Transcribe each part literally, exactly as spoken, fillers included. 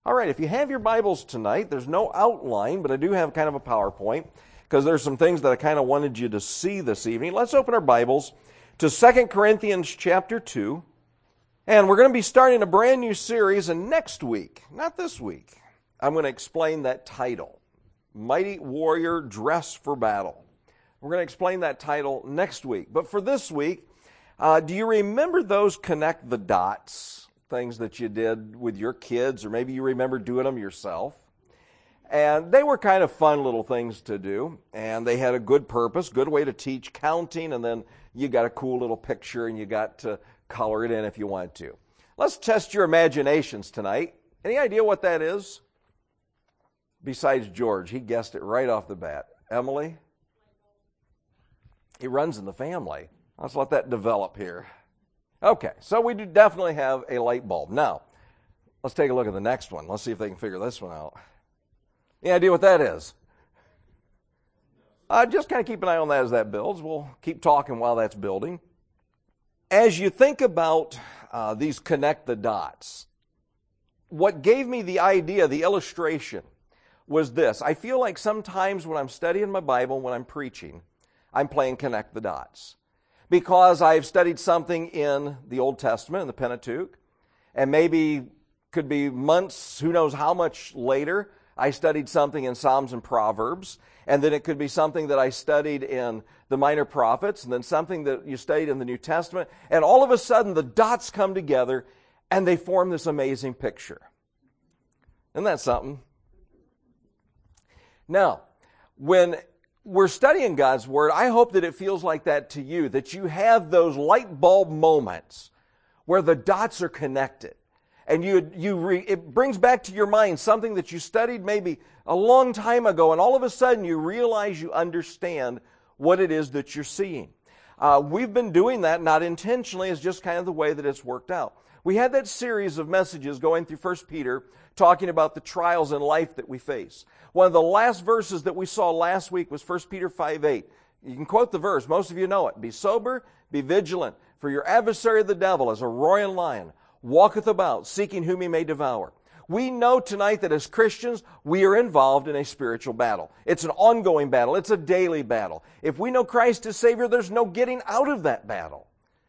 All right, if you have your Bibles tonight, there's no outline, but I do have kind of a PowerPoint because there's some things that I kind of wanted you to see this evening. Let's open our Bibles to Second Corinthians chapter two, and we're going to be starting a brand new series, and next week, not this week, I'm going to explain that title, Mighty Warrior Dress for Battle. We're going to explain that title next week. But for this week, uh, do you remember those connect the dots? Things that you did with your kids, or maybe you remember doing them yourself. And they were kind of fun little things to do, and they had a good purpose, good way to teach counting, and then you got a cool little picture and you got to color it in if you want to. Let's test your imaginations tonight. Any idea what that is? Besides George, he guessed it right off the bat. Emily? It runs in the family. Let's let that develop here. Okay, so we do definitely have a light bulb. Now, let's take a look at the next one. Let's see if they can figure this one out. Any idea what that is? Uh, just kind of keep an eye on that as that builds. We'll keep talking while that's building. As you think about uh, these connect the dots, what gave me the idea, the illustration, was this. I feel like sometimes when I'm studying my Bible, when I'm preaching, I'm playing connect the dots. Because I've studied something in the Old Testament, in the Pentateuch, and maybe could be months, who knows how much later, I studied something in Psalms and Proverbs, and then it could be something that I studied in the Minor Prophets, and then something that you studied in the New Testament, and all of a sudden the dots come together, and they form this amazing picture. Isn't that something? Now, when we're studying God's Word, I hope that it feels like that to you, that you have those light bulb moments where the dots are connected. And you, you re, it brings back to your mind something that you studied maybe a long time ago, and all of a sudden you realize you understand what it is that you're seeing. Uh, we've been doing that, not intentionally, it's just kind of the way that it's worked out. We had that series of messages going through First Peter, talking about the trials in life that we face. One of the last verses that we saw last week was First Peter five eight. You can quote the verse. Most of you know it. Be sober, be vigilant, for your adversary the devil, as a roaring lion, walketh about, seeking whom he may devour. We know tonight that as Christians, we are involved in a spiritual battle. It's an ongoing battle. It's a daily battle. If we know Christ as Savior, there's no getting out of that battle.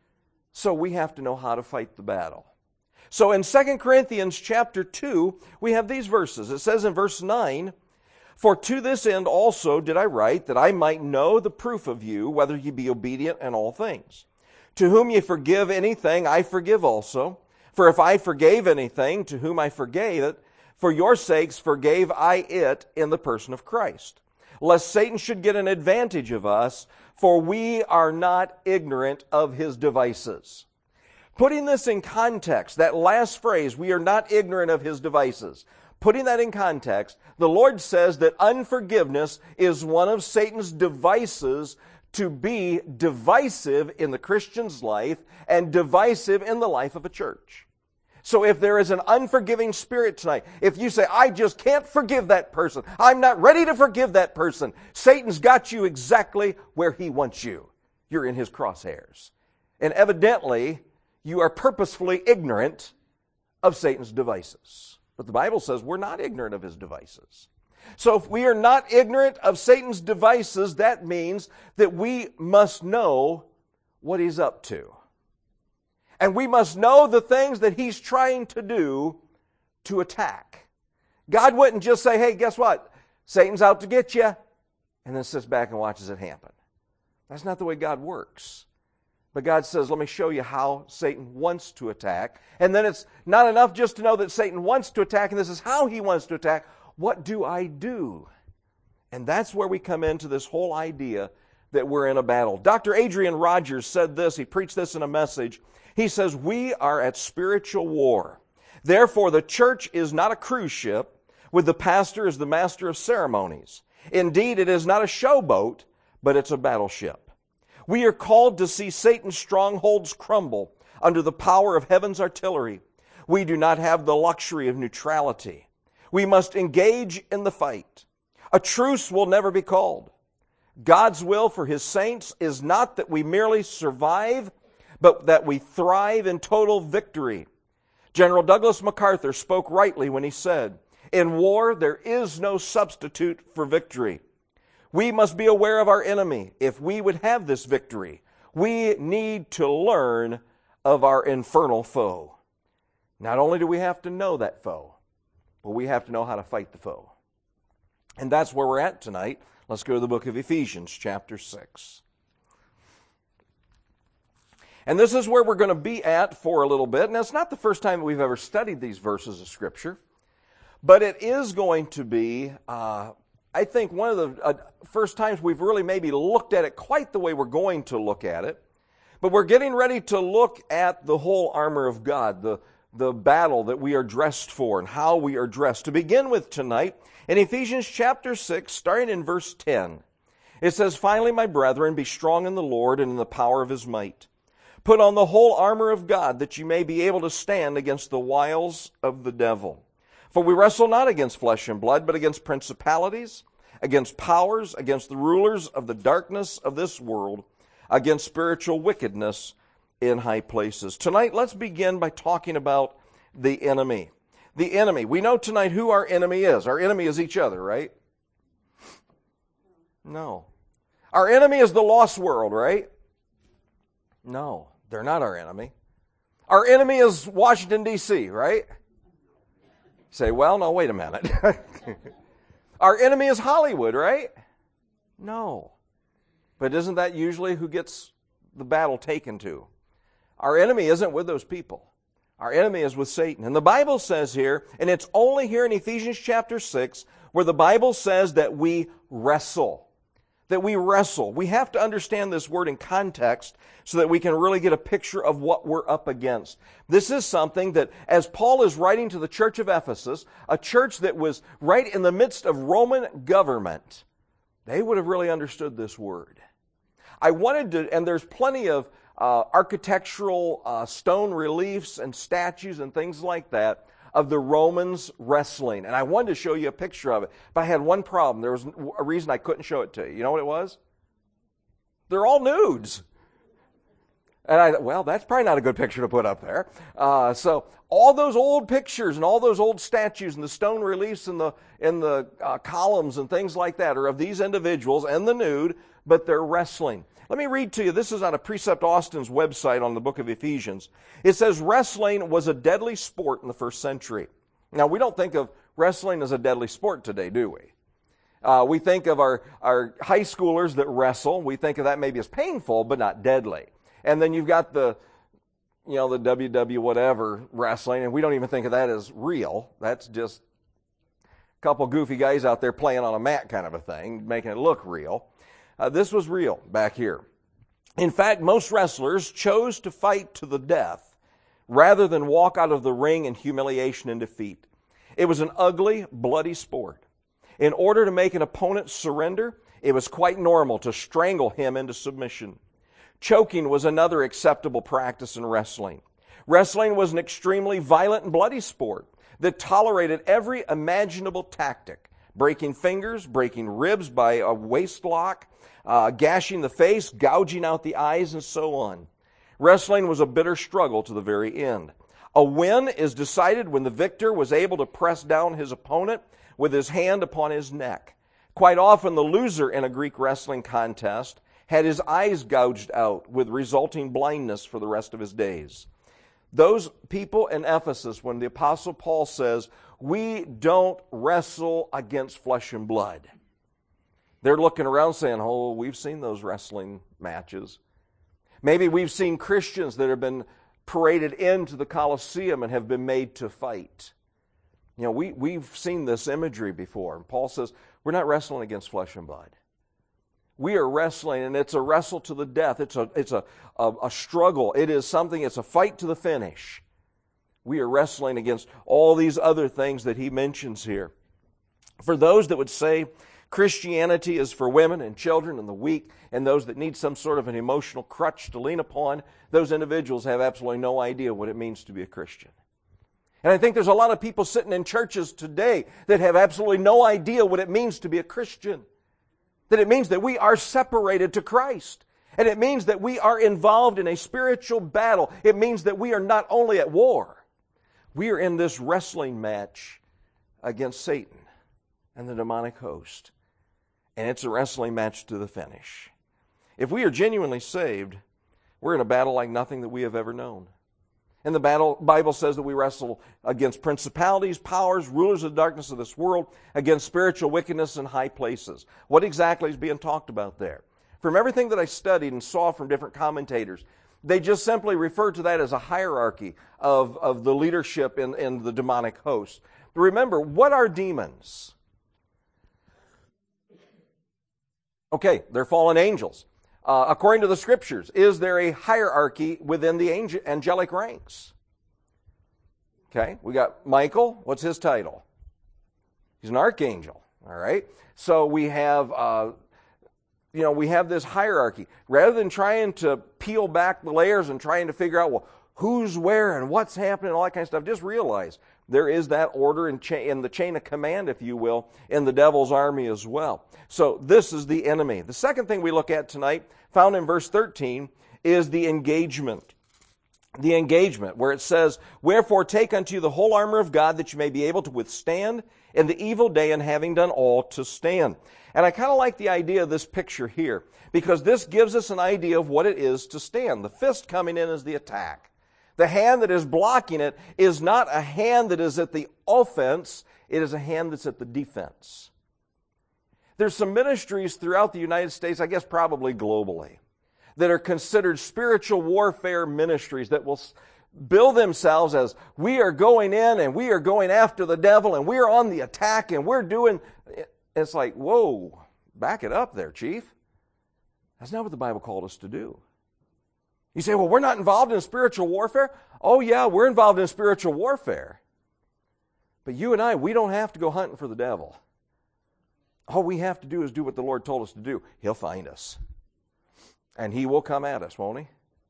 So we have to know how to fight the battle. So in Second Corinthians chapter two, we have these verses. It says in verse nine, For to this end also did I write, that I might know the proof of you, whether ye be obedient in all things. To whom ye forgive anything, I forgive also. For if I forgave anything, to whom I forgave it, for your sakes forgave I it in the person of Christ. Lest Satan should get an advantage of us, for we are not ignorant of his devices. Putting this in context, that last phrase, we are not ignorant of his devices. Putting that in context, the Lord says that unforgiveness is one of Satan's devices to be divisive in the Christian's life and divisive in the life of a church. So if there is an unforgiving spirit tonight, if you say, I just can't forgive that person, I'm not ready to forgive that person, Satan's got you exactly where he wants you. You're in his crosshairs. And evidently, you are purposefully ignorant of Satan's devices. But the Bible says we're not ignorant of his devices. So if we are not ignorant of Satan's devices, that means that we must know what he's up to. And we must know the things that he's trying to do to attack. God wouldn't just say, hey, guess what? Satan's out to get you, and then sits back and watches it happen. That's not the way God works. But God says, let me show you how Satan wants to attack. And then it's not enough just to know that Satan wants to attack, and this is how he wants to attack. What do I do? And that's where we come into this whole idea that we're in a battle. Doctor Adrian Rogers said this. He preached this in a message. He says, we are at spiritual war. Therefore, the church is not a cruise ship with the pastor as the master of ceremonies. Indeed, it is not a showboat, but it's a battleship. We are called to see Satan's strongholds crumble under the power of heaven's artillery. We do not have the luxury of neutrality. We must engage in the fight. A truce will never be called. God's will for his saints is not that we merely survive, but that we thrive in total victory. General Douglas MacArthur spoke rightly when he said, "In war, there is no substitute for victory. We must be aware of our enemy if we would have this victory. We need to learn of our infernal foe." Not only do we have to know that foe, but we have to know how to fight the foe. And that's where we're at tonight. Let's go to the book of Ephesians, chapter six. And this is where we're going to be at for a little bit. And it's not the first time that we've ever studied these verses of Scripture, but it is going to be, uh, I think, one of the uh, first times we've really maybe looked at it quite the way we're going to look at it. But we're getting ready to look at the whole armor of God, the, the battle that we are dressed for and how we are dressed. To begin with tonight, in Ephesians chapter six, starting in verse ten, it says, "Finally, my brethren, be strong in the Lord and in the power of His might. Put on the whole armor of God, that you may be able to stand against the wiles of the devil. For we wrestle not against flesh and blood, but against principalities, against powers, against the rulers of the darkness of this world, against spiritual wickedness in high places." Tonight, let's begin by talking about the enemy. The enemy. We know tonight who our enemy is. Our enemy is each other, right? No. Our enemy is the lost world, right? No. They're not our enemy. Our enemy is Washington, D C, right? Say, well, no, wait a minute. Our enemy is Hollywood, right? No. But isn't that usually who gets the battle taken to? Our enemy isn't with those people. Our enemy is with Satan. And the Bible says here, and it's only here in Ephesians chapter six, where the Bible says that we wrestle. That we wrestle. We have to understand this word in context so that we can really get a picture of what we're up against. This is something that, as Paul is writing to the church of Ephesus, a church that was right in the midst of Roman government, they would have really understood this word. I wanted to, and there's plenty of uh, architectural uh, stone reliefs and statues and things like that of the Romans wrestling. And I wanted to show you a picture of it. But I had one problem. There was a reason I couldn't show it to you. You know what it was? They're all nudes. And I thought, well, that's probably not a good picture to put up there. Uh, so all those old pictures and all those old statues and the stone reliefs and the, and the uh, columns and things like that are of these individuals and the nude, but they're wrestling. Let me read to you. This is on a Precept Austin's website on the book of Ephesians. It says, "Wrestling was a deadly sport in the first century." Now, we don't think of wrestling as a deadly sport today, do we? Uh, we think of our, our high schoolers that wrestle. We think of that maybe as painful, but not deadly. And then you've got the, you know, the W W whatever wrestling, and we don't even think of that as real. That's just a couple goofy guys out there playing on a mat kind of a thing, making it look real. Uh, this was real back here. In fact, most wrestlers chose to fight to the death rather than walk out of the ring in humiliation and defeat. It was an ugly, bloody sport. In order to make an opponent surrender, it was quite normal to strangle him into submission. Choking was another acceptable practice in wrestling. Wrestling was an extremely violent and bloody sport that tolerated every imaginable tactic: breaking fingers, breaking ribs by a waist lock, uh, gashing the face, gouging out the eyes, and so on. Wrestling was a bitter struggle to the very end. A win is decided when the victor was able to press down his opponent with his hand upon his neck. Quite often, the loser in a Greek wrestling contest had his eyes gouged out with resulting blindness for the rest of his days. Those people in Ephesus, when the Apostle Paul says, "We don't wrestle against flesh and blood," they're looking around saying, "Oh, we've seen those wrestling matches." Maybe we've seen Christians that have been paraded into the Colosseum and have been made to fight. You know, we, we've seen this imagery before. And Paul says, we're not wrestling against flesh and blood. We are wrestling, and it's a wrestle to the death. It's a, it's a, a, a struggle. It is something, it's a fight to the finish. We are wrestling against all these other things that he mentions here. For those that would say Christianity is for women and children and the weak and those that need some sort of an emotional crutch to lean upon, those individuals have absolutely no idea what it means to be a Christian. And I think there's a lot of people sitting in churches today that have absolutely no idea what it means to be a Christian. That it means that we are separated to Christ. And it means that we are involved in a spiritual battle. It means that we are not only at war, We are in this wrestling match against Satan and the demonic host. And it's a wrestling match to the finish. If we are genuinely saved, we're in a battle like nothing that we have ever known. And the battle, Bible says that we wrestle against principalities, powers, rulers of the darkness of this world, against spiritual wickedness in high places. What exactly is being talked about there? From everything that I studied and saw from different commentators, they just simply refer to that as a hierarchy of, of the leadership in, in the demonic host. But remember, what are demons? Okay, they're fallen angels. Uh, according to the Scriptures, is there a hierarchy within the angel, angelic ranks? Okay, we got Michael. What's his title? He's an archangel. All right. So we have, uh, you know, we have this hierarchy. Rather than trying to peel back the layers and trying to figure out, well, who's where and what's happening and all that kind of stuff, just realize there is that order in, cha- in the chain of command, if you will, in the devil's army as well. So this is the enemy. The second thing we look at tonight, found in verse thirteen, is the engagement. The engagement, where it says, "Wherefore take unto you the whole armor of God, that you may be able to withstand in the evil day, and having done all, to stand." And I kind of like the idea of this picture here, because this gives us an idea of what it is to stand. The fist coming in is the attack. The hand that is blocking it is not a hand that is at the offense, it is a hand that's at the defense. There's some ministries throughout the United States, I guess probably globally, that are considered spiritual warfare ministries that will bill themselves as, we are going in and we are going after the devil and we are on the attack and we're doing... It's like, whoa, back it up there, Chief. That's not what the Bible called us to do. You say, well, we're not involved in spiritual warfare. Oh, yeah, we're involved in spiritual warfare. But you and I, we don't have to go hunting for the devil. All we have to do is do what the Lord told us to do. He'll find us. And He will come at us, won't He?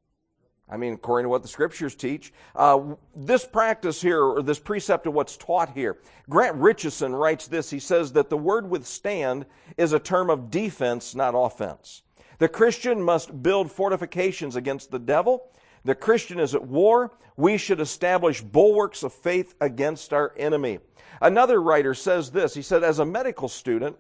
I mean, according to what the Scriptures teach. Uh, this practice here, or this precept of what's taught here, Grant Richardson writes this. He says that the word withstand is a term of defense, not offense. The Christian must build fortifications against the devil. The Christian is at war. We should establish bulwarks of faith against our enemy. Another writer says this. He said, as a medical student,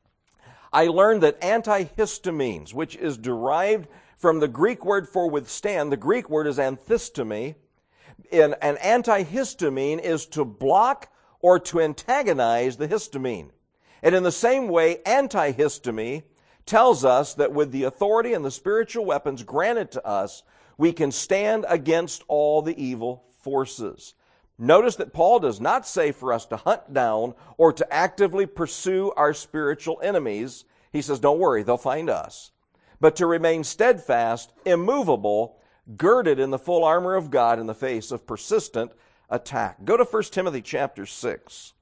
I learned that antihistamines, which is derived from the Greek word for withstand, the Greek word is anthistemy. And an antihistamine is to block or to antagonize the histamine. And in the same way, antihistamine tells us that with the authority and the spiritual weapons granted to us, we can stand against all the evil forces. Notice that Paul does not say for us to hunt down or to actively pursue our spiritual enemies. He says, don't worry, they'll find us. But to remain steadfast, immovable, girded in the full armor of God in the face of persistent attack. Go to First Timothy chapter six.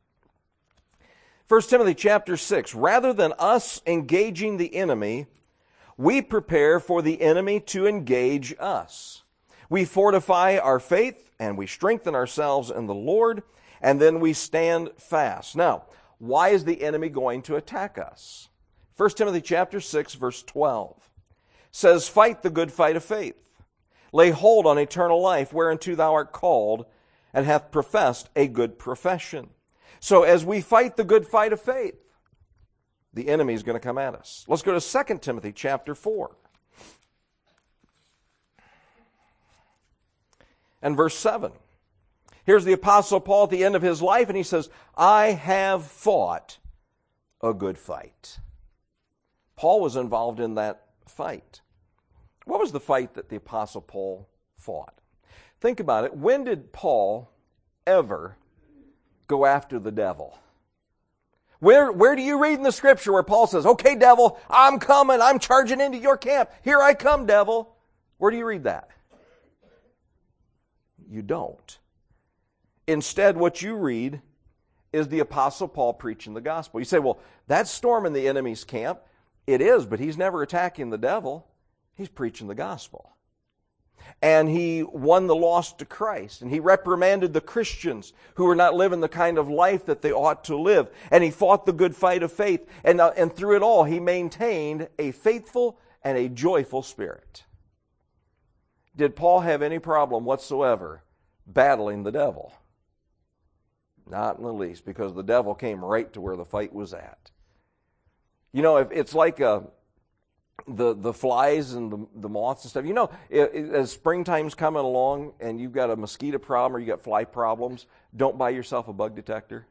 First Timothy chapter six. Rather than us engaging the enemy, we prepare for the enemy to engage us. We fortify our faith and we strengthen ourselves in the Lord, and then we stand fast. Now, why is the enemy going to attack us? First Timothy chapter six, verse twelve says, fight the good fight of faith. Lay hold on eternal life, whereunto thou art called, and hath professed a good profession. So as we fight the good fight of faith, the enemy is going to come at us. Let's go to Second Timothy chapter four. And verse seven. Here's the Apostle Paul at the end of his life, and he says, I have fought a good fight. Paul was involved in that fight. What was the fight that the Apostle Paul fought? Think about it. When did Paul ever go after the devil? Where, where do you read in the Scripture where Paul says, okay, devil, I'm coming, I'm charging into your camp. Here I come, devil. Where do you read that? You don't. Instead, what you read is the Apostle Paul preaching the gospel. You say, well, that's storming the enemy's camp. It is, but he's never attacking the devil. He's preaching the gospel. And he won the lost to Christ. And he reprimanded the Christians who were not living the kind of life that they ought to live. And he fought the good fight of faith. And, uh, and through it all, he maintained a faithful and a joyful spirit. Did Paul have any problem whatsoever battling the devil? Not in the least, because the devil came right to where the fight was at. You know, if it's like a, the the flies and the, the moths and stuff. You know, it, it, as springtime's coming along and you've got a mosquito problem or you got fly problems, don't buy yourself a bug detector.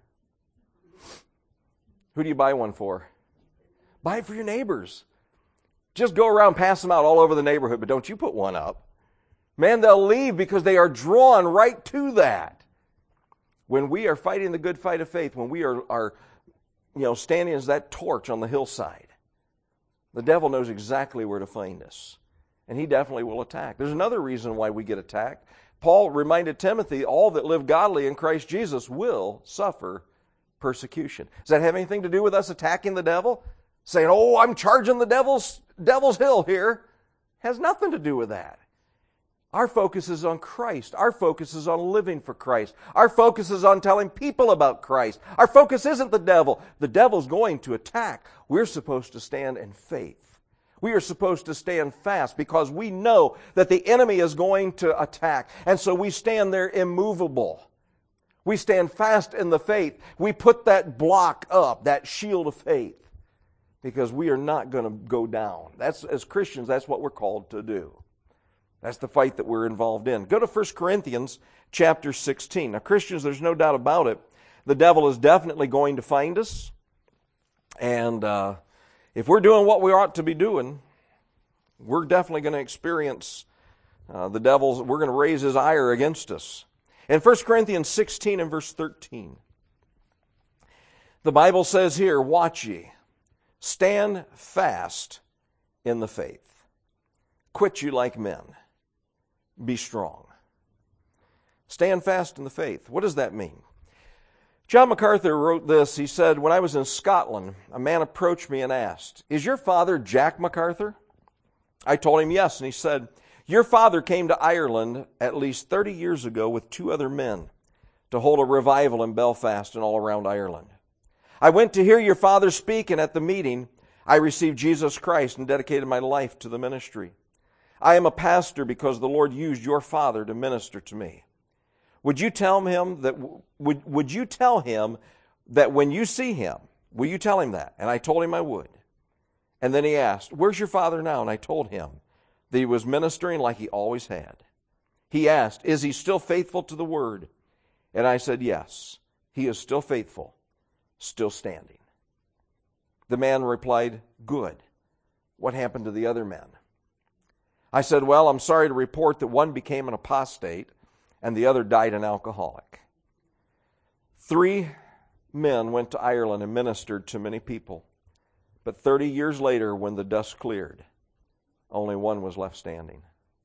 Who do you buy one for? Buy it for your neighbors. Just go around, pass them out all over the neighborhood, but don't you put one up. Man, they'll leave because they are drawn right to that. When we are fighting the good fight of faith, when we are, are you know, standing as that torch on the hillside, the devil knows exactly where to find us. And he definitely will attack. There's another reason why we get attacked. Paul reminded Timothy, all that live godly in Christ Jesus will suffer persecution. Does that have anything to do with us attacking the devil? Saying, oh, I'm charging the devil's, devil's hill here. Has nothing to do with that. Our focus is on Christ. Our focus is on living for Christ. Our focus is on telling people about Christ. Our focus isn't the devil. The devil's going to attack. We're supposed to stand in faith. We are supposed to stand fast because we know that the enemy is going to attack. And so we stand there immovable. We stand fast in the faith. We put that block up, that shield of faith, because we are not going to go down. That's, as Christians, that's what we're called to do. That's the fight that we're involved in. Go to First Corinthians chapter sixteen. Now, Christians, there's no doubt about it. The devil is definitely going to find us. And uh, if we're doing what we ought to be doing, we're definitely going to experience uh, the devil's, we're going to raise his ire against us. In First Corinthians sixteen and verse thirteen, the Bible says here, watch ye, stand fast in the faith. Quit you like men. Be strong. Stand fast in the faith. What does that mean? John MacArthur wrote this. He said, when I was in Scotland, a man approached me and asked, is your father Jack MacArthur? I told him yes, and he said, your father came to Ireland at least thirty years ago with two other men to hold a revival in Belfast and all around Ireland. I went to hear your father speak, and at the meeting, I received Jesus Christ and dedicated my life to the ministry. I am a pastor because the Lord used your father to minister to me. Would you tell him that, would, would you tell him that when you see him, will you tell him that? And I told him I would. And then he asked, where's your father now? And I told him that he was ministering like he always had. He asked, is he still faithful to the word? And I said, yes, he is still faithful, still standing. The man replied, good. What happened to the other men? I said, well, I'm sorry to report that one became an apostate and the other died an alcoholic. Three men went to Ireland and ministered to many people. But thirty years later, when the dust cleared, only one was left standing.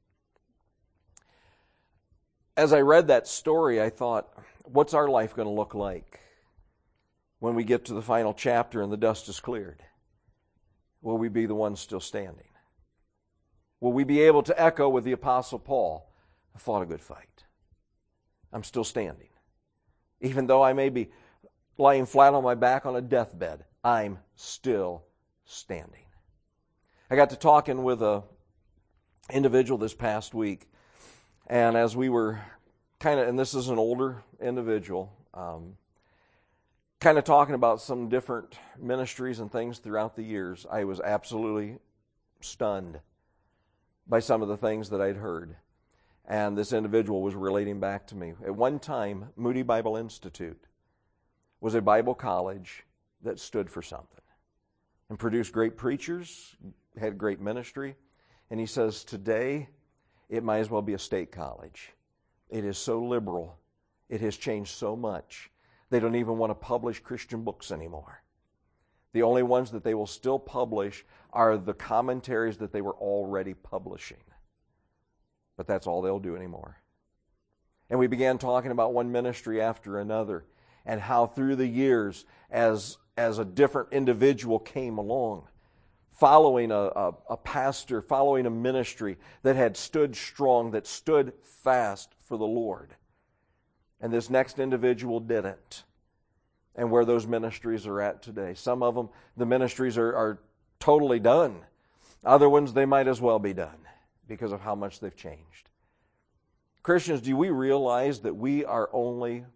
As I read that story, I thought, what's our life going to look like when we get to the final chapter and the dust is cleared? Will we be the ones still standing? Will we be able to echo with the Apostle Paul, I fought a good fight. I'm still standing. Even though I may be lying flat on my back on a deathbed, I'm still standing. I got to talking with a individual this past week, and as we were kind of, and this is an older individual, um, kind of talking about some different ministries and things throughout the years, I was absolutely stunned by some of the things that I'd heard. And this individual was relating back to me. At one time, Moody Bible Institute was a Bible college that stood for something and produced great preachers, had great ministry. And he says, today, it might as well be a state college. It is so liberal. It has changed so much. They don't even want to publish Christian books anymore. The only ones that they will still publish are the commentaries that they were already publishing. But that's all they'll do anymore. And we began talking about one ministry after another and how through the years, as, as a different individual came along, following a, a, a pastor, following a ministry that had stood strong, that stood fast for the Lord. And this next individual didn't. And where those ministries are at today. Some of them, the ministries are, are totally done. Other ones, they might as well be done because of how much they've changed. Christians, do we realize that we are only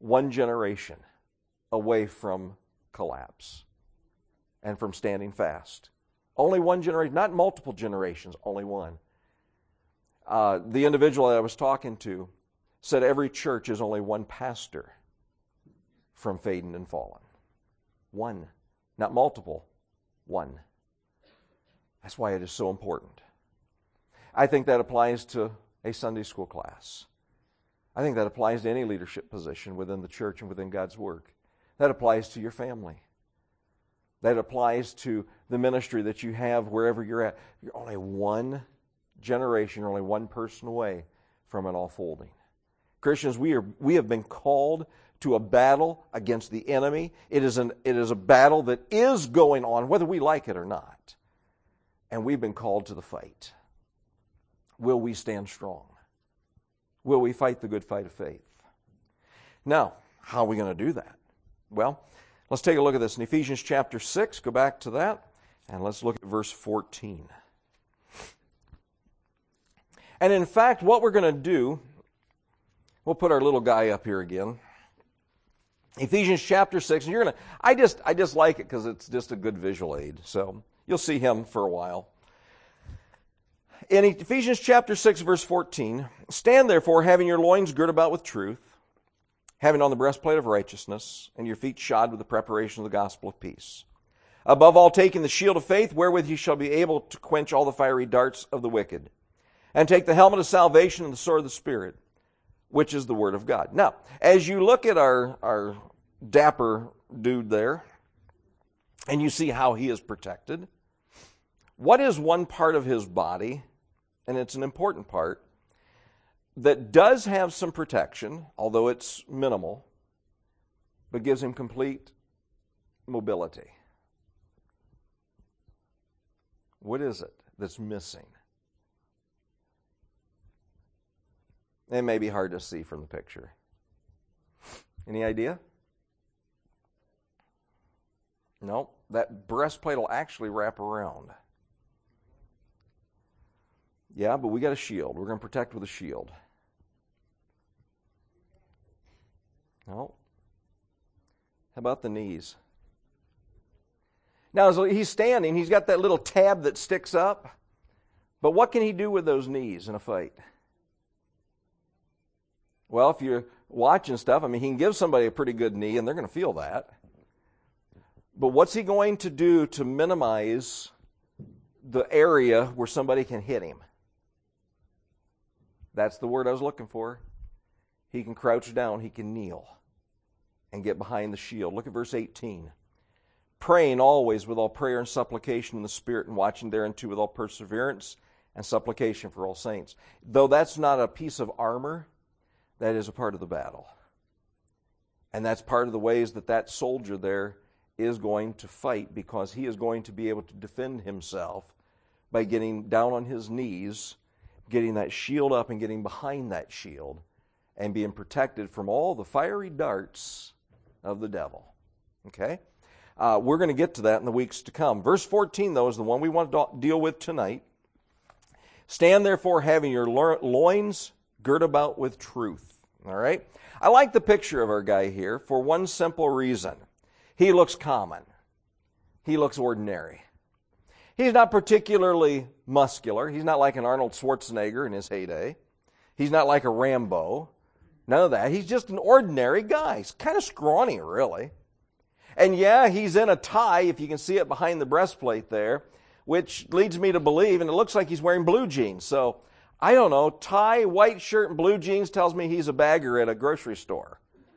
one generation away from collapse and from standing fast. Only one generation, not multiple generations, only one. Uh, the individual that I was talking to said every church is only one pastor from fading and falling. One. Not multiple. One. That's why it is so important. I think that applies to a Sunday school class. I think that applies to any leadership position within the church and within God's work. That applies to your family. That applies to the ministry that you have wherever you're at. You're only one generation, you're only one person away from it all folding. Christians, we are we have been called to a battle against the enemy. It is an it is a battle that is going on, whether we like it or not. And we've been called to the fight. Will we stand strong? Will we fight the good fight of faith? Now, how are we going to do that? Well, let's take a look at this in Ephesians chapter six. Go back to that, and let's look at verse fourteen. And in fact, what we're going to do, we'll put our little guy up here again. Ephesians chapter six, and you're going to, I just, I just like it because it's just a good visual aid. So you'll see him for a while. In Ephesians chapter six, verse fourteen, stand therefore, having your loins girt about with truth, having on the breastplate of righteousness, and your feet shod with the preparation of the gospel of peace. Above all, taking the shield of faith, wherewith ye shall be able to quench all the fiery darts of the wicked. And take the helmet of salvation and the sword of the Spirit, which is the Word of God. Now, as you look at our, our dapper dude there, and you see how he is protected, what is one part of his body, and it's an important part, that does have some protection, although it's minimal, but gives him complete mobility? What is it that's missing? It may be hard to see from the picture. Any idea? No, that breastplate will actually wrap around. Yeah, but we got a shield. We're going to protect with a shield. No. How about the knees? Now, as he's standing, he's got that little tab that sticks up. But what can he do with those knees in a fight? Well, if you're watching stuff, I mean, he can give somebody a pretty good knee, and they're going to feel that. But what's he going to do to minimize the area where somebody can hit him? That's the word I was looking for. He can crouch down, he can kneel, and get behind the shield. Look at verse eighteen. Praying always with all prayer and supplication in the Spirit, and watching thereunto with all perseverance and supplication for all saints. Though that's not a piece of armor, that is a part of the battle. And that's part of the ways that that soldier there is going to fight, because he is going to be able to defend himself by getting down on his knees, getting that shield up and getting behind that shield, and being protected from all the fiery darts of the devil. Okay? Uh, we're going to get to that in the weeks to come. Verse fourteen, though, is the one we want to deal with tonight. Stand therefore, having your loins girt about with truth. All right? I like the picture of our guy here for one simple reason. He looks common. He looks ordinary. He's not particularly muscular. He's not like an Arnold Schwarzenegger in his heyday. He's not like a Rambo. None of that. He's just an ordinary guy. He's kind of scrawny, really. And yeah, he's in a tie, if you can see it behind the breastplate there, which leads me to believe, and it looks like he's wearing blue jeans. So, I don't know, tie, white shirt, and blue jeans tells me he's a bagger at a grocery store.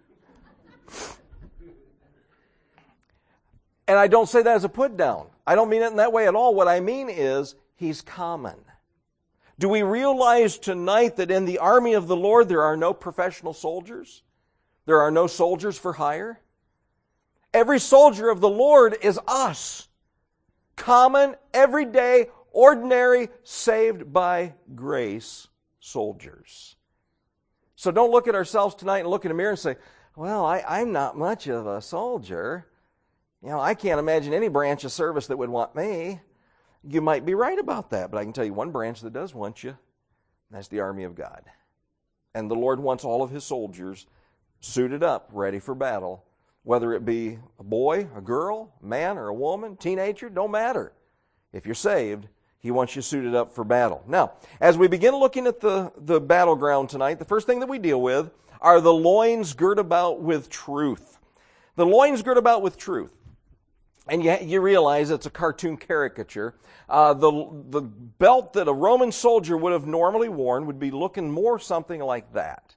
And I don't say that as a put down. I don't mean it in that way at all. What I mean is, he's common. Do we realize tonight that in the army of the Lord there are no professional soldiers? There are no soldiers for hire? Every soldier of the Lord is us. Common, everyday, ordinary, saved by grace soldiers. So don't look at ourselves tonight and look in the mirror and say, well, I, I'm not much of a soldier. You know, I can't imagine any branch of service that would want me. You might be right about that, but I can tell you one branch that does want you, and that's the army of God. And the Lord wants all of His soldiers suited up, ready for battle. Whether it be a boy, a girl, a man, or a woman, teenager, don't matter. If you're saved, He wants you suited up for battle. Now, as we begin looking at the, the battleground tonight, the first thing that we deal with are the loins girt about with truth. The loins girt about with truth. And you, you realize it's a cartoon caricature. Uh, the, the belt that a Roman soldier would have normally worn would be looking more something like that.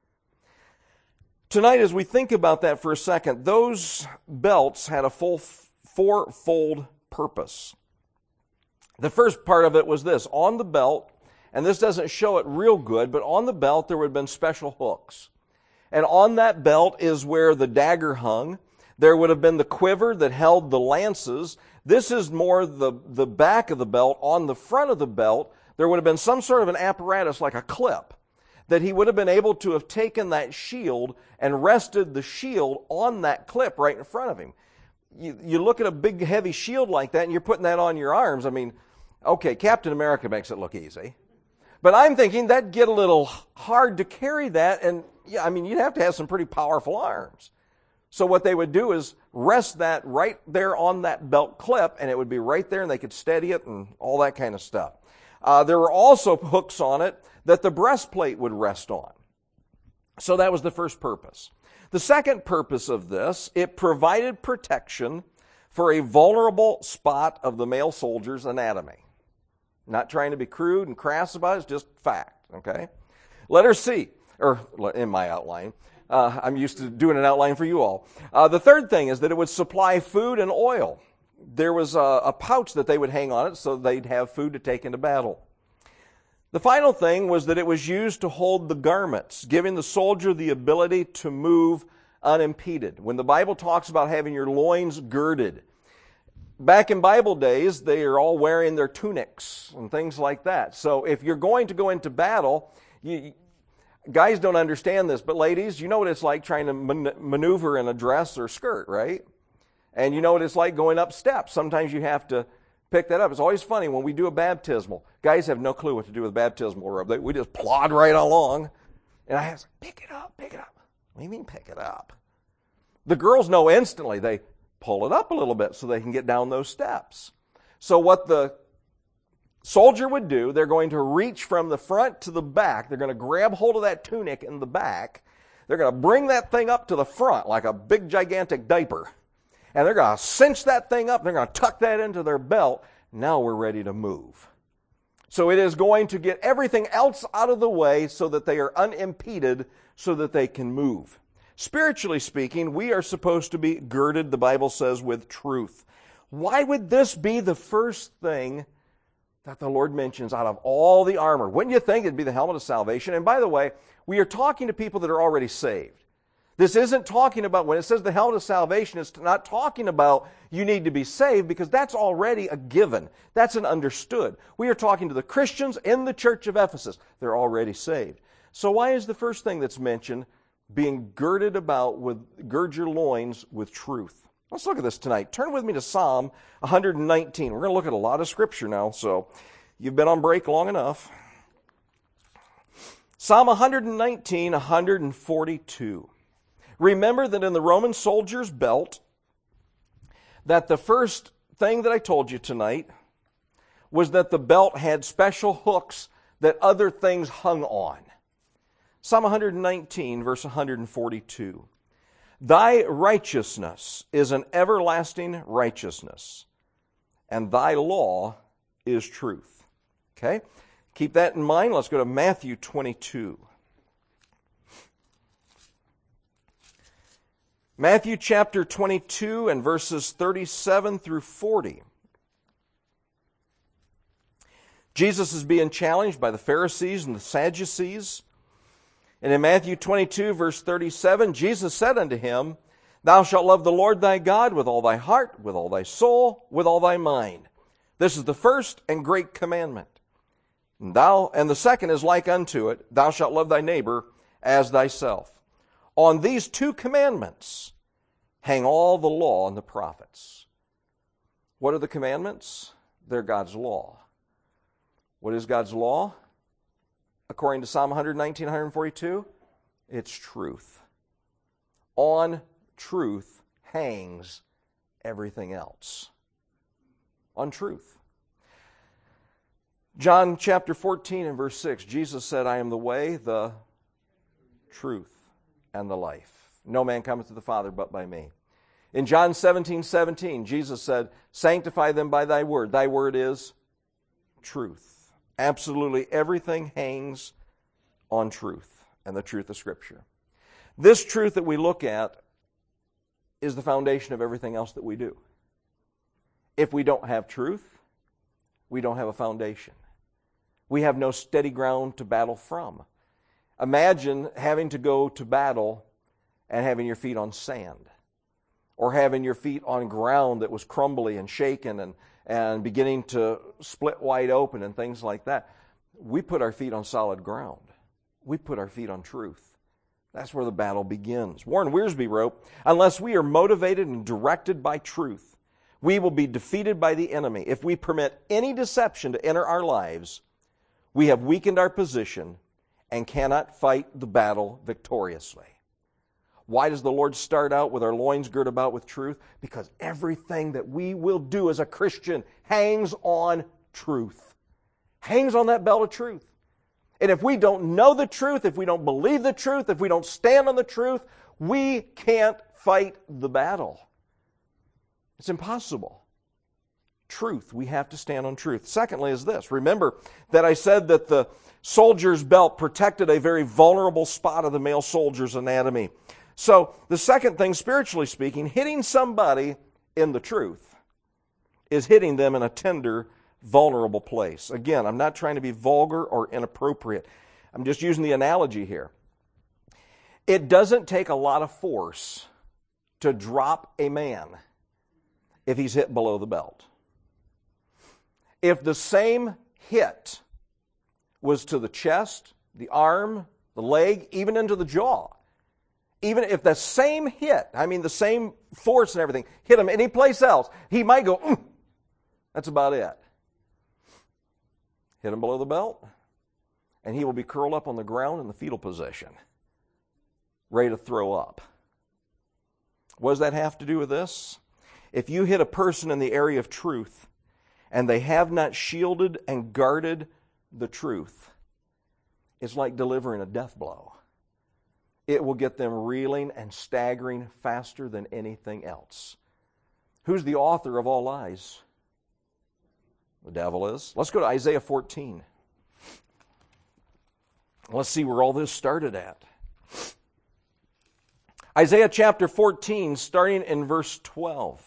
Tonight, as we think about that for a second, those belts had a full four-fold purpose. The first part of it was this. On the belt, and this doesn't show it real good, but on the belt there would have been special hooks. And on that belt is where the dagger hung. There would have been the quiver that held the lances. This is more the, the back of the belt. On the front of the belt, there would have been some sort of an apparatus like a clip that he would have been able to have taken that shield and rested the shield on that clip right in front of him. You, you look at a big heavy shield like that and you're putting that on your arms. I mean, okay, Captain America makes it look easy. But I'm thinking that'd get a little hard to carry that, and yeah, I mean, you'd have to have some pretty powerful arms. So what they would do is rest that right there on that belt clip, and it would be right there, and they could steady it and all that kind of stuff. Uh, there were also hooks on it that the breastplate would rest on. So that was the first purpose. The second purpose of this, it provided protection for a vulnerable spot of the male soldier's anatomy. Not trying to be crude and crass about it, it's just fact, okay? Letter C, or in my outline. Uh, I'm used to doing an outline for you all. Uh, the third thing is that it would supply food and oil. There was a, a pouch that they would hang on it so they'd have food to take into battle. The final thing was that it was used to hold the garments, giving the soldier the ability to move unimpeded. When the Bible talks about having your loins girded, back in Bible days, they are all wearing their tunics and things like that. So if you're going to go into battle, you, guys don't understand this, but ladies, you know what it's like trying to man- maneuver in a dress or skirt, right? And you know what it's like going up steps. Sometimes you have to pick that up. It's always funny when we do a baptismal. Guys have no clue what to do with a baptismal robe. We just plod right along. And I ask, pick it up, pick it up. What do you mean pick it up? The girls know instantly. They pull it up a little bit so they can get down those steps. So what the soldier would do, they're going to reach from the front to the back. They're going to grab hold of that tunic in the back. They're going to bring that thing up to the front like a big gigantic diaper. And they're going to cinch that thing up. They're going to tuck that into their belt. Now we're ready to move. So it is going to get everything else out of the way so that they are unimpeded so that they can move. Spiritually speaking, we are supposed to be girded, the Bible says, with truth. Why would this be the first thing that the Lord mentions out of all the armor? Wouldn't you think it'd be the helmet of salvation? And by the way, we are talking to people that are already saved. This isn't talking about, when it says the helmet of salvation, it's not talking about you need to be saved, because that's already a given. That's an understood. We are talking to the Christians in the church of Ephesus. They're already saved. So why is the first thing that's mentioned being girded about with, gird your loins with truth? Let's look at this tonight. Turn with me to Psalm one nineteen. We're going to look at a lot of Scripture now, so you've been on break long enough. Psalm one nineteen, one forty-two. Remember that in the Roman soldier's belt, that the first thing that I told you tonight was that the belt had special hooks that other things hung on. Psalm one nineteen, verse one forty-two. Thy righteousness is an everlasting righteousness, and thy law is truth. Okay? Keep that in mind. Let's go to Matthew twenty-two. Matthew chapter twenty-two and verses thirty-seven through forty. Jesus is being challenged by the Pharisees and the Sadducees. And in Matthew twenty-two, verse thirty-seven, Jesus said unto him, Thou shalt love the Lord thy God with all thy heart, with all thy soul, with all thy mind. This is the first and great commandment. And thou, and the second is like unto it, Thou shalt love thy neighbor as thyself. On these two commandments hang all the law and the prophets. What are the commandments? They're God's law. What is God's law? According to Psalm one nineteen, one forty-two, it's truth. on truth hangs everything else. On truth. John chapter fourteen and verse six, Jesus said, I am the way, the truth, and the life. No man cometh to the Father but by me. In John seventeen seventeen, Jesus said, sanctify them by thy word. Thy word is truth. Absolutely everything hangs on truth and the truth of Scripture. This truth that we look at is the foundation of everything else that we do. If we don't have truth, we don't have a foundation. We have no steady ground to battle from. Imagine having to go to battle and having your feet on sand, or having your feet on ground that was crumbly and shaken and, and beginning to split wide open and things like that. We put our feet on solid ground. We put our feet on truth. That's where the battle begins. Warren Wiersbe wrote, unless we are motivated and directed by truth, we will be defeated by the enemy. If we permit any deception to enter our lives, we have weakened our position and cannot fight the battle victoriously. Why does the Lord start out with our loins girt about with truth? Because everything that we will do as a Christian hangs on truth. Hangs on that belt of truth. And if we don't know the truth, if we don't believe the truth, if we don't stand on the truth, we can't fight the battle. It's impossible. Truth. We have to stand on truth. Secondly is this. Remember that I said that the soldier's belt protected a very vulnerable spot of the male soldier's anatomy. So the second thing, spiritually speaking, hitting somebody in the truth is hitting them in a tender, vulnerable place. Again, I'm not trying to be vulgar or inappropriate. I'm just using the analogy here. It doesn't take a lot of force to drop a man if he's hit below the belt. If the same hit was to the chest, the arm, the leg, even into the jaw, even if the same hit, I mean the same force and everything, hit him anyplace else, he might go, mm. That's about it. Hit him below the belt, and he will be curled up on the ground in the fetal position, ready to throw up. What does that have to do with this? If you hit a person in the area of truth, and they have not shielded and guarded the truth, it's like delivering a death blow. It will get them reeling and staggering faster than anything else. Who's the author of all lies? The devil is. Let's go to Isaiah fourteen. Let's see where all this started at. Isaiah chapter fourteen, starting in verse twelve.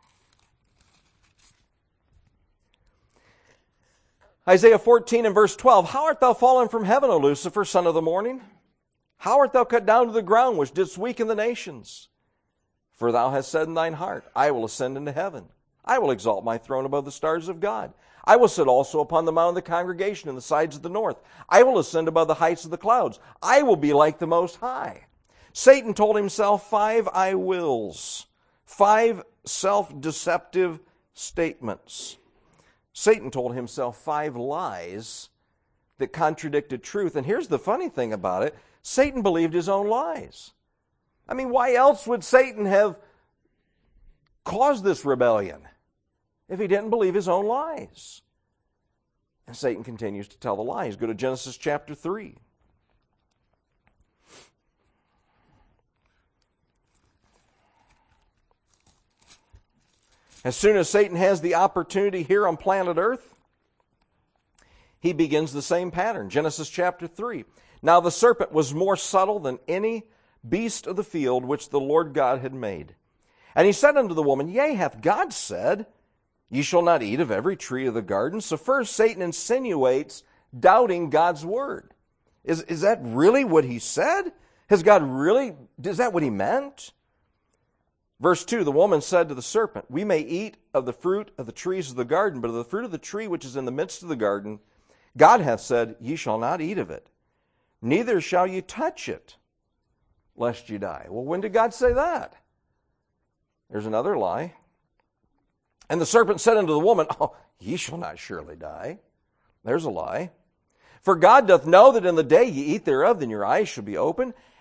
Isaiah fourteen and verse twelve. How art thou fallen from heaven, O Lucifer, son of the morning? How art thou cut down to the ground, which didst weaken the nations? For thou hast said in thine heart, I will ascend into heaven. I will exalt my throne above the stars of God. I will sit also upon the mount of the congregation in the sides of the north. I will ascend above the heights of the clouds. I will be like the Most High. Satan told himself five I wills, five self-deceptive statements. Satan told himself five lies that contradicted truth. And here's the funny thing about it. Satan believed his own lies. I mean, why else would Satan have caused this rebellion if he didn't believe his own lies? And Satan continues to tell the lies. Go to Genesis chapter three. As soon as Satan has the opportunity here on planet Earth, he begins the same pattern. Genesis chapter three. Now the serpent was more subtle than any beast of the field which the Lord God had made. And he said unto the woman, Yea, hath God said, Ye shall not eat of every tree of the garden? So first Satan insinuates doubting God's word. Is, is that really what he said? Has God really, is that what he meant? Verse two, the woman said to the serpent, We may eat of the fruit of the trees of the garden, but of the fruit of the tree which is in the midst of the garden, God hath said, Ye shall not eat of it, neither shall ye touch it, lest ye die. Well, when did God say that? There's another lie. And the serpent said unto the woman, Oh, ye shall not surely die. There's a lie. For God doth know that in the day ye eat thereof, then your eyes shall be opened,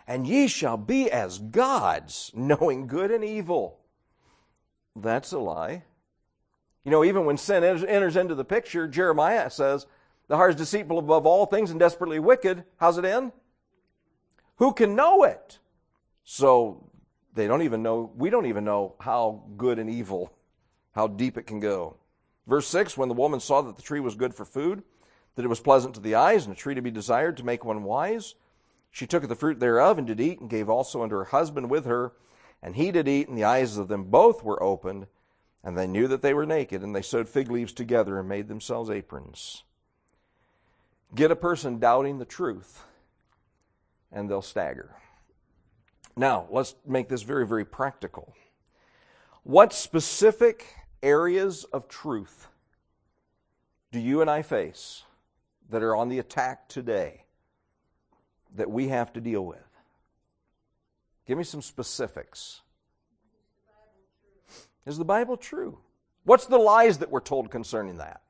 and ye shall be as gods, knowing good and evil. That's a lie. You know, even when sin enters into the picture, Jeremiah says, the heart is deceitful above all things and desperately wicked. How's it end? Who can know it? So they don't even know, we don't even know how good and evil, how deep it can go. Verse six, when the woman saw that the tree was good for food, that it was pleasant to the eyes, and a tree to be desired to make one wise, she took of the fruit thereof and did eat, and gave also unto her husband with her, and he did eat, and the eyes of them both were opened, and they knew that they were naked, and they sewed fig leaves together and made themselves aprons. Get a person doubting the truth, and they'll stagger. Now, let's make this very, very practical. What specific areas of truth do you and I face that are on the attack today that we have to deal with? Give me some specifics. Is the Bible true? What's the lies that we're told concerning that?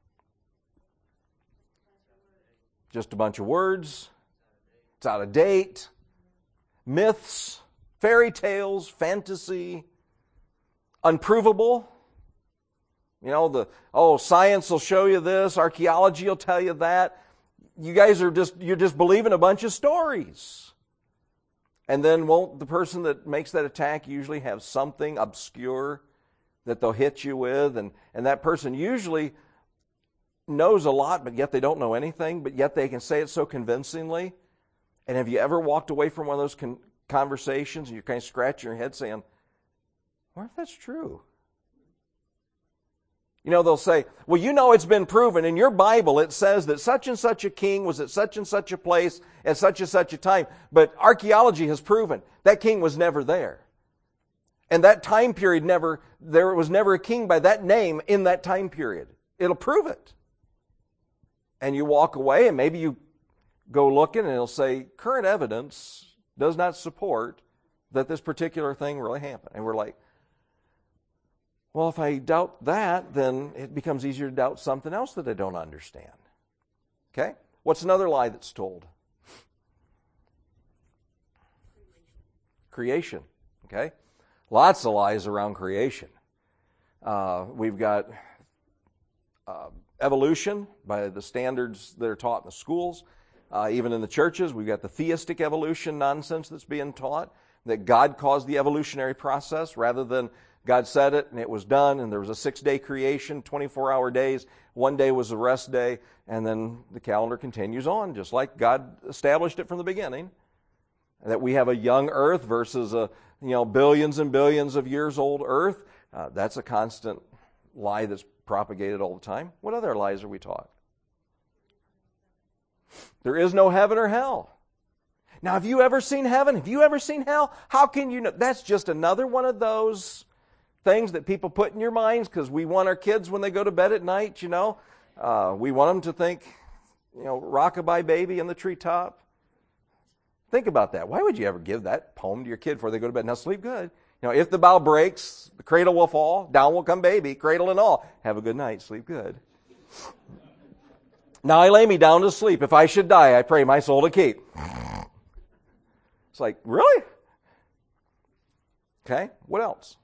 Just a bunch of words. It's out of date. Myths, fairy tales, fantasy, unprovable. You know, the, oh, science will show you this, archaeology will tell you that. You guys are just, you're just believing a bunch of stories. And then won't the person that makes that attack usually have something obscure that they'll hit you with? And, and that person usually knows a lot, but yet they don't know anything, but yet they can say it so convincingly. And have you ever walked away from one of those con- conversations and you're kind of scratching your head saying, what if that's true? You know, they'll say, well, you know it's been proven. In your Bible it says that such and such a king was at such and such a place at such and such a time. But archaeology has proven that king was never there. And that time period never, there was never a king by that name in that time period. It'll prove it. And you walk away and maybe you go looking and it'll say, current evidence does not support that this particular thing really happened. And we're like, well, if I doubt that, then it becomes easier to doubt something else that I don't understand. Okay? What's another lie that's told? Creation. Okay? Lots of lies around creation. Uh, we've got uh, evolution by the standards that are taught in the schools. Uh, even in the churches, we've got the theistic evolution nonsense that's being taught, that God caused the evolutionary process rather than God said it and it was done, and there was a six-day creation, twenty-four hour days. One day was a rest day, and then the calendar continues on, just like God established it from the beginning. That we have a young earth versus a you know billions and billions of years old earth. Uh, that's a constant lie that's propagated all the time. What other lies are we taught? There is no heaven or hell. Now, have you ever seen heaven? Have you ever seen hell? How can you know? That's just another one of those things that people put in your minds because we want our kids when they go to bed at night, you know. Uh, we want them to think, you know, rockabye baby in the treetop. Think about that. Why would you ever give that poem to your kid before they go to bed? Now sleep good. You know, if the bough breaks, the cradle will fall, down will come baby, cradle and all. Have a good night, sleep good. Now I lay me down to sleep. If I should die, I pray my soul to keep. It's like, really? Okay, what else?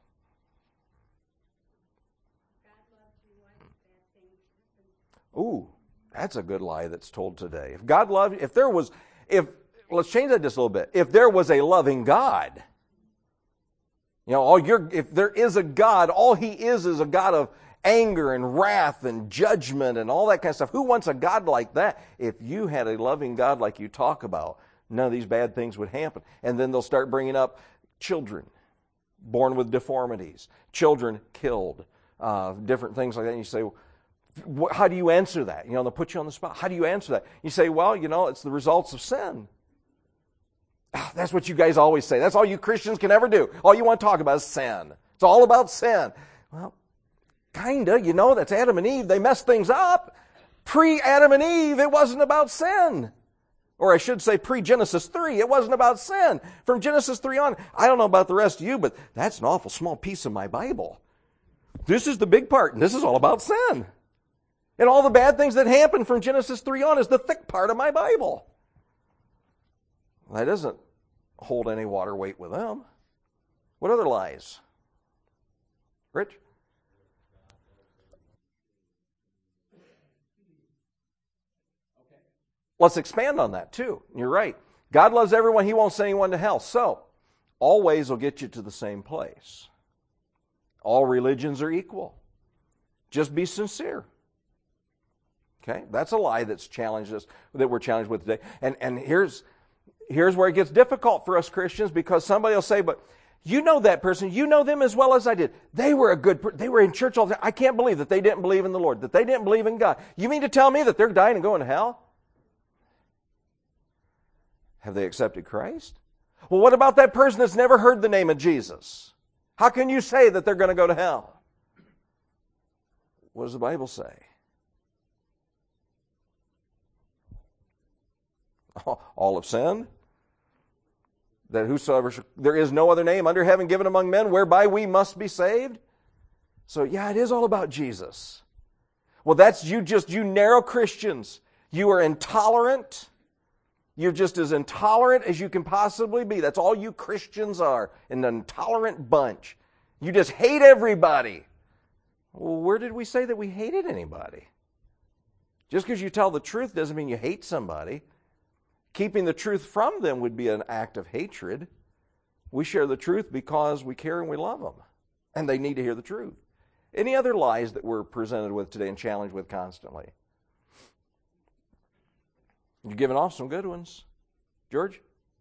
Ooh, that's a good lie that's told today. If God loved, if there was, if, let's change that just a little bit. If there was a loving God, you know, all your, if there is a God, all He is is a God of anger and wrath and judgment and all that kind of stuff. Who wants a God like that? If you had a loving God like you talk about, none of these bad things would happen. And then they'll start bringing up children born with deformities, children killed, uh, different things like that. And you say, how do you answer that? You know, they'll put you on the spot. How do you answer that? You say, well, you know, it's the results of sin. That's what you guys always say. That's all you Christians can ever do. All you want to talk about is sin. It's all about sin. Well, kinda, you know, that's Adam and Eve. They messed things up. Pre-Adam and Eve, it wasn't about sin. Or I should say pre-Genesis three, it wasn't about sin. From Genesis three on, I don't know about the rest of you, but that's an awful small piece of my Bible. This is the big part, and this is all about sin. And all the bad things that happen from Genesis three on is the thick part of my Bible. That isn't hold any water weight with them. What other lies? Rich? Let's expand on that too. You're right. God loves everyone. He won't send anyone to hell. So, all ways will get you to the same place. All religions are equal. Just be sincere. Okay? That's a lie that's challenged us, that we're challenged with today. And and here's here's where it gets difficult for us Christians, because somebody will say, but you know that person, you know them as well as I did. They were a good per- they were in church all the time. I can't believe that they didn't believe in the Lord, that they didn't believe in God. You mean to tell me that they're dying and going to hell? Have they accepted Christ? Well, what about that person that's never heard the name of Jesus? How can you say that they're going to go to hell? What does the Bible say? All have sinned. That whosoever shall, there is no other name under heaven given among men whereby we must be saved. So yeah, it is all about Jesus. Well, that's you just, you narrow Christians. You are intolerant. You're just as intolerant as you can possibly be. That's all you Christians are, an intolerant bunch. You just hate everybody. Well, where did we say that we hated anybody? Just because you tell the truth doesn't mean you hate somebody. Keeping the truth from them would be an act of hatred. We share the truth because we care and we love them, and they need to hear the truth. Any other lies that we're presented with today and challenged with constantly? You're giving off some good ones. George?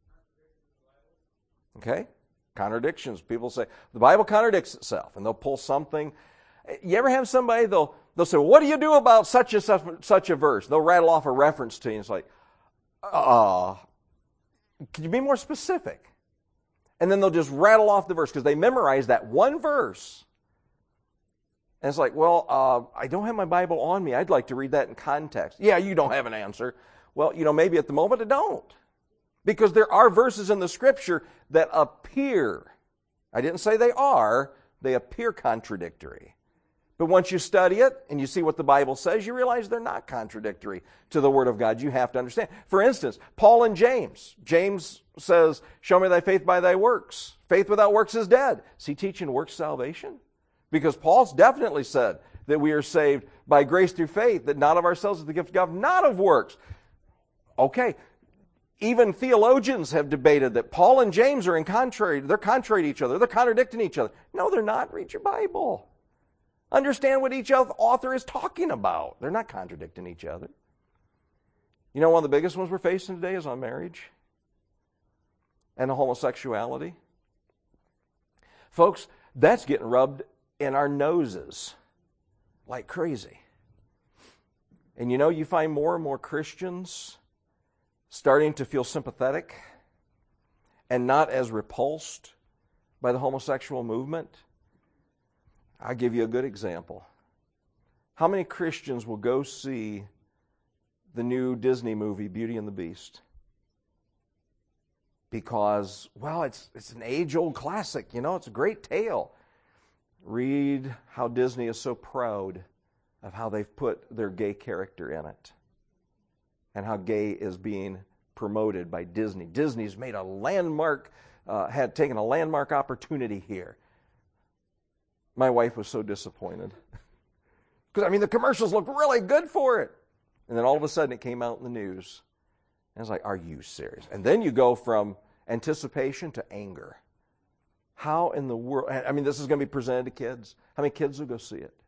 Okay. Contradictions. People say, the Bible contradicts itself, and they'll pull something. You ever have somebody, they'll, they'll say, well, what do you do about such and such, such a verse? They'll rattle off a reference to you, and it's like, uh, can you be more specific? And then they'll just rattle off the verse, because they memorize that one verse. And it's like, well, uh, I don't have my Bible on me. I'd like to read that in context. Yeah, you don't have an answer. Well, you know, maybe at the moment I don't. Because there are verses in the Scripture that appear, I didn't say they are, they appear contradictory. But once you study it and you see what the Bible says, you realize they're not contradictory to the Word of God. You have to understand. For instance, Paul and James. James says, show me thy faith by thy works. Faith without works is dead. Is he teaching works salvation? Because Paul's definitely said that we are saved by grace through faith, that not of ourselves is the gift of God, not of works. Okay, even theologians have debated that Paul and James are in contrary, they're contrary to each other, they're contradicting each other. No, they're not. Read your Bible. Understand what each author is talking about. They're not contradicting each other. You know, one of the biggest ones we're facing today is on marriage and homosexuality. Folks, that's getting rubbed in our noses like crazy. And you know, you find more and more Christians starting to feel sympathetic and not as repulsed by the homosexual movement. I'll give you a good example. How many Christians will go see the new Disney movie, Beauty and the Beast? Because, well, it's it's an age-old classic, you know, it's a great tale. Read how Disney is so proud of how they've put their gay character in it, and how gay is being promoted by Disney. Disney's made a landmark, uh, had taken a landmark opportunity here. My wife was so disappointed. Because, I mean, the commercials looked really good for it. And then all of a sudden it came out in the news. And I was like, are you serious? And then you go from anticipation to anger. How in the world? I mean, this is going to be presented to kids. How many kids will go see it?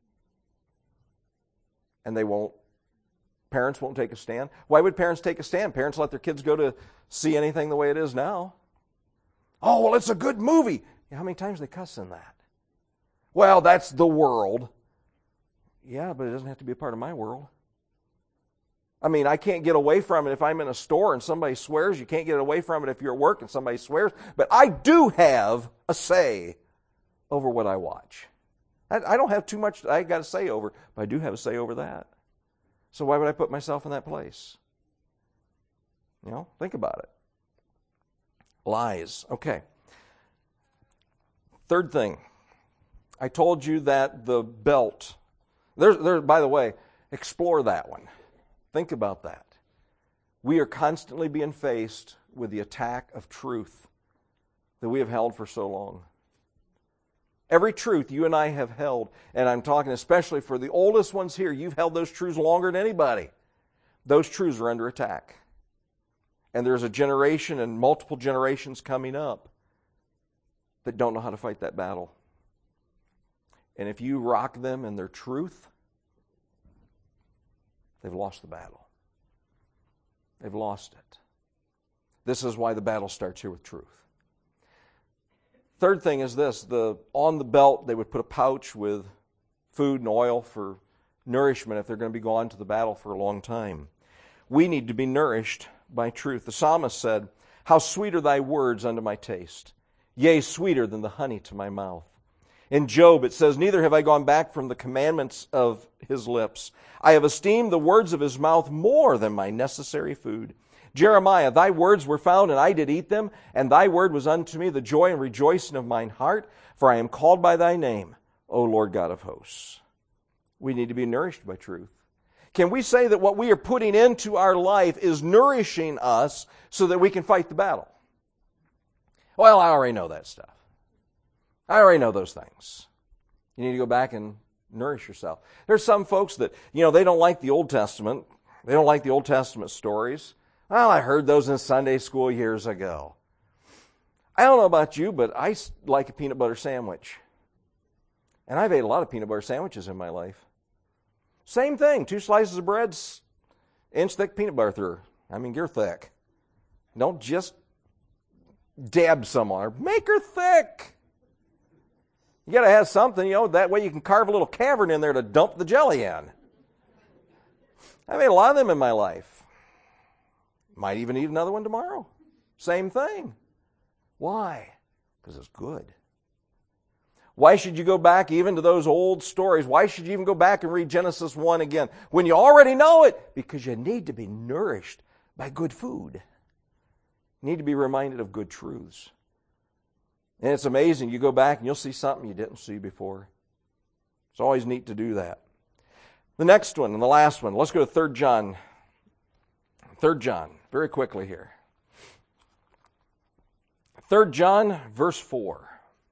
And they won't. Parents won't take a stand. Why would parents take a stand? Parents let their kids go to see anything the way it is now. Oh, well, it's a good movie. Yeah, how many times they cuss in that? Well, that's the world. Yeah, but it doesn't have to be a part of my world. I mean, I can't get away from it if I'm in a store and somebody swears. You can't get away from it if you're at work and somebody swears. But I do have a say over what I watch. I, I don't have too much I got to say over, but I do have a say over that. So why would I put myself in that place? You know, think about it. Lies. Okay. Third thing. I told you that the belt, there's, there, by the way, explore that one. Think about that. We are constantly being faced with the attack of truth that we have held for so long. Every truth you and I have held, and I'm talking especially for the oldest ones here, you've held those truths longer than anybody. Those truths are under attack. And there's a generation and multiple generations coming up that don't know how to fight that battle. And if you rock them in their truth, they've lost the battle. They've lost it. This is why the battle starts here with truth. Third thing is this, the on the belt they would put a pouch with food and oil for nourishment if they're going to be going to the battle for a long time. We need to be nourished by truth. The psalmist said, "How sweet are thy words unto my taste, yea, sweeter than the honey to my mouth." In Job it says, "Neither have I gone back from the commandments of his lips. I have esteemed the words of his mouth more than my necessary food." Jeremiah, "Thy words were found, and I did eat them, and thy word was unto me the joy and rejoicing of mine heart, for I am called by thy name, O Lord God of hosts." We need to be nourished by truth. Can we say that what we are putting into our life is nourishing us so that we can fight the battle? Well, I already know that stuff. I already know those things. You need to go back and nourish yourself. There's some folks that, you know, they don't like the Old Testament. They don't like the Old Testament stories. Well, I heard those in Sunday school years ago. I don't know about you, but I like a peanut butter sandwich. And I've ate a lot of peanut butter sandwiches in my life. Same thing, two slices of bread, inch thick peanut butter through. I mean, you're thick. Don't just dab someone. Make her thick. You got to have something, you know, that way you can carve a little cavern in there to dump the jelly in. I've ate a lot of them in my life. Might even eat another one tomorrow. Same thing. Why? Because it's good. Why should you go back even to those old stories? Why should you even go back and read Genesis one again when you already know it? Because you need to be nourished by good food. You need to be reminded of good truths. And it's amazing. You go back and you'll see something you didn't see before. It's always neat to do that. The next one and the last one. Let's go to Third John. Third John, very quickly here. Third John, verse four.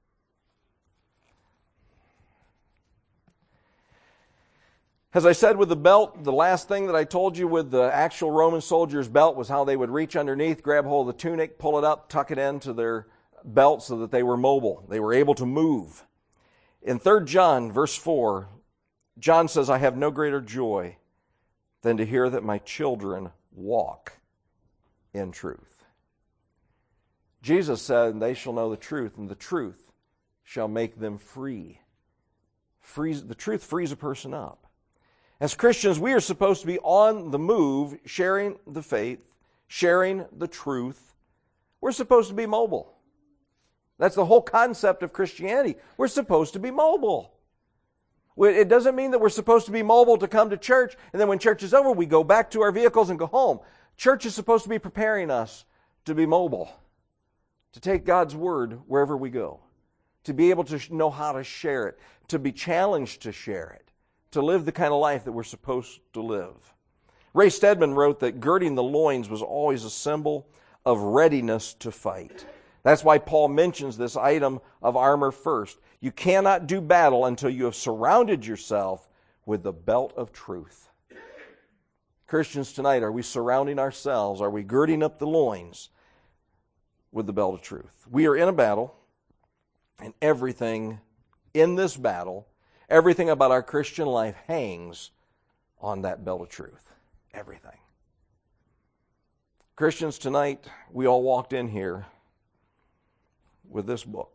As I said with the belt, the last thing that I told you with the actual Roman soldier's belt was how they would reach underneath, grab hold of the tunic, pull it up, tuck it into their belt so that they were mobile. They were able to move. In Third John, verse four, John says, "I have no greater joy than to hear that my children walk in truth." Jesus said, "They shall know the truth, and the truth shall make them free." Frees, the truth frees a person up. As Christians, we are supposed to be on the move, sharing the faith, sharing the truth. We're supposed to be mobile. That's the whole concept of Christianity. We're supposed to be mobile. It doesn't mean that we're supposed to be mobile to come to church, and then when church is over, we go back to our vehicles and go home. Church is supposed to be preparing us to be mobile, to take God's word wherever we go, to be able to know how to share it, to be challenged to share it, to live the kind of life that we're supposed to live. Ray Stedman wrote that girding the loins was always a symbol of readiness to fight. That's why Paul mentions this item of armor first. You cannot do battle until you have surrounded yourself with the belt of truth. Christians tonight, are we surrounding ourselves? Are we girding up the loins with the belt of truth? We are in a battle, and everything in this battle, everything about our Christian life hangs on that belt of truth. Everything. Christians tonight, we all walked in here with this book,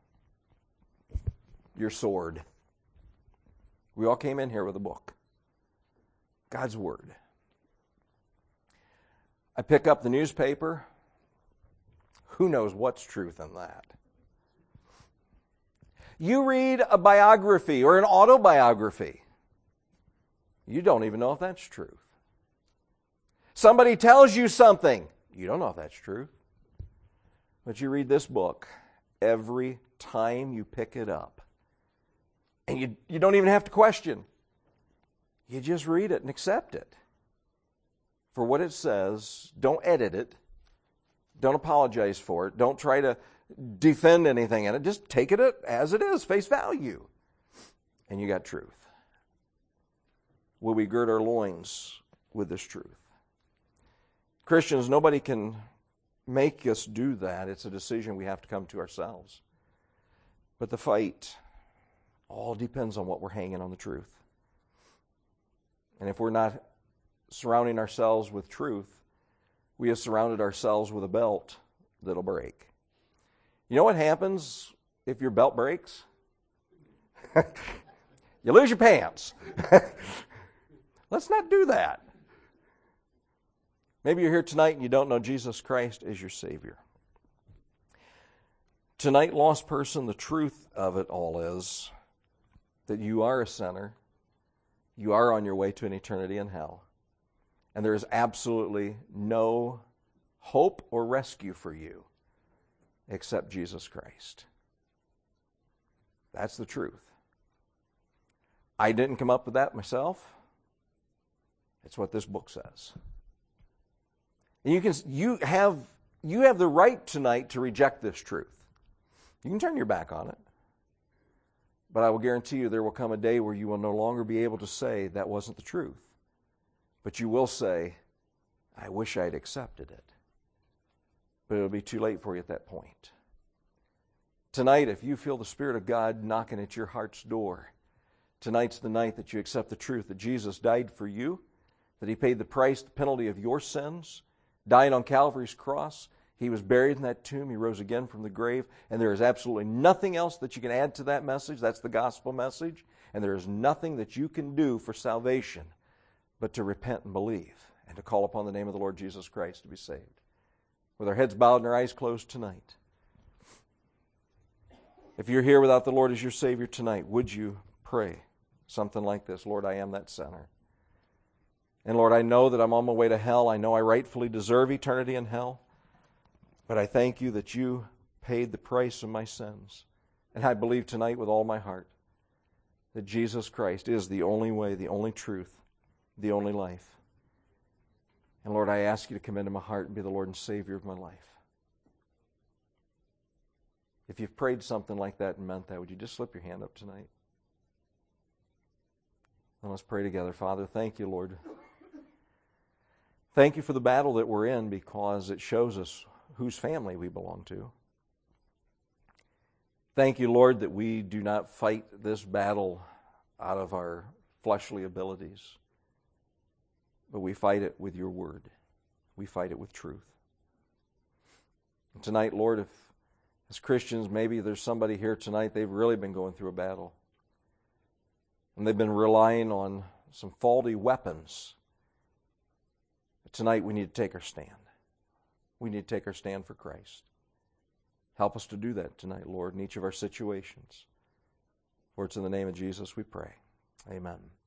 your sword. We all came in here with a book, God's Word. I pick up the newspaper. Who knows what's truth in that? You read a biography or an autobiography. You don't even know if that's truth. Somebody tells you something. You don't know if that's truth. But you read this book every time you pick it up. And you, you don't even have to question. You just read it and accept it for what it says. Don't edit it. Don't apologize for it. Don't try to defend anything in it. Just take it as it is, face value. And you got truth. Will we gird our loins with this truth? Christians, nobody can make us do that. It's a decision we have to come to ourselves. But the fight all depends on what we're hanging on the truth. And if we're not surrounding ourselves with truth, we have surrounded ourselves with a belt that'll break. You know what happens if your belt breaks? You lose your pants. Let's not do that. Maybe you're here tonight and you don't know Jesus Christ as your Savior. Tonight, lost person, the truth of it all is that you are a sinner. You are on your way to an eternity in hell. And there is absolutely no hope or rescue for you except Jesus Christ. That's the truth. I didn't come up with that myself. It's what this book says. And you can you have you have the right tonight to reject this truth. You can turn your back on it. But I will guarantee you there will come a day where you will no longer be able to say that wasn't the truth. But you will say, I wish I'd accepted it. But it'll be too late for you at that point. Tonight, if you feel the Spirit of God knocking at your heart's door, tonight's the night that you accept the truth that Jesus died for you, that He paid the price, the penalty of your sins, died on Calvary's cross. He was buried in that tomb. He rose again from the grave. And there is absolutely nothing else that you can add to that message. That's the gospel message. And there is nothing that you can do for salvation but to repent and believe and to call upon the name of the Lord Jesus Christ to be saved. With our heads bowed and our eyes closed tonight. If you're here without the Lord as your Savior tonight, would you pray something like this? Lord, I am that sinner. And Lord, I know that I'm on my way to hell. I know I rightfully deserve eternity in hell. But I thank you that you paid the price of my sins. And I believe tonight with all my heart that Jesus Christ is the only way, the only truth, the only life. And Lord, I ask you to come into my heart and be the Lord and Savior of my life. If you've prayed something like that and meant that, would you just slip your hand up tonight? And let's pray together. Father, thank you, Lord. Thank you for the battle that we're in because it shows us whose family we belong to. Thank you, Lord, that we do not fight this battle out of our fleshly abilities, but we fight it with your word. We fight it with truth. And tonight, Lord, if as Christians, maybe there's somebody here tonight, they've really been going through a battle. And they've been relying on some faulty weapons. But tonight we need to take our stand. We need to take our stand for Christ. Help us to do that tonight, Lord, in each of our situations. For it's in the name of Jesus we pray. Amen.